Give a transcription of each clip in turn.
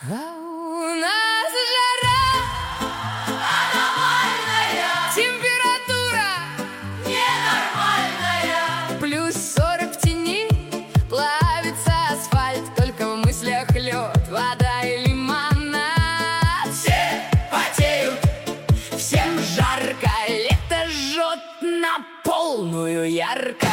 А у нас жара аномальная, температура ненормальная. плюс 40 в тени, плавится асфальт, только в мыслях лед, вода и лимонад. Все потеют, Всем жарко, лето жжет на полную ярко.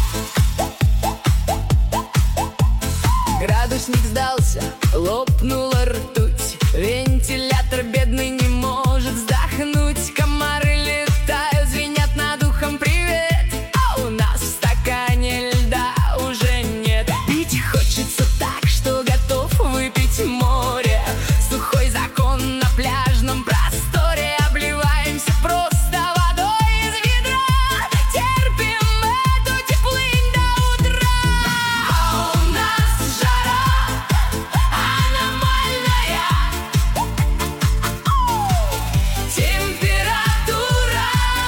Градусник сдался, лопнула ртуть, вентилятор бедный не может вздохнуть. Комары летают, звенят над ухом привет, а у нас в стакане льда уже нет. Пить хочется так, что готов выпить море. Сухой закон на пляжном просторе, обливаемся просто водой из ведра. Терпим эту теплынь до утра. а у нас жара аномальная, Температура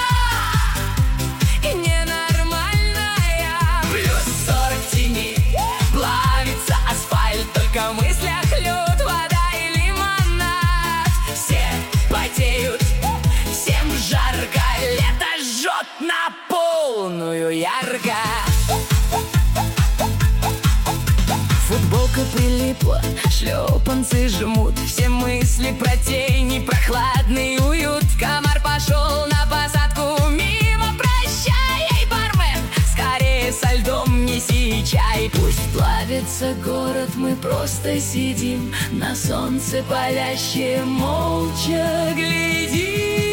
ненормальная. плюс 40 в тени, Плавится асфальт, только в мыслях лед, вода и лимонад. все потеют, Всем жарко, лето жжет на полную ярко. Футболка прилипла, шлепанцы жмут, все мысли про тени, прохладный уют. Комар пошел на посадку мимо, прощай, эй, бармен, скорее со льдом неси чай. Пусть плавится город, мы просто сидим на солнце палящее, молча глядим.